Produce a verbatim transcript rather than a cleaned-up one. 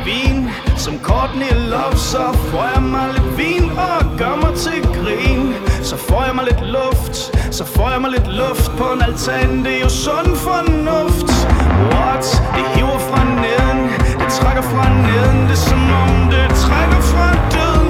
vin. Som Courtney Love, så får jeg mig lidt vin og gør mig til grin. Så får jeg mig lidt luft, så får jeg mig lidt luft på en altan. Det er jo sund fornuft. What? Det hiver fra neden, det trækker fra neden. Det er som om det trækker fra døden.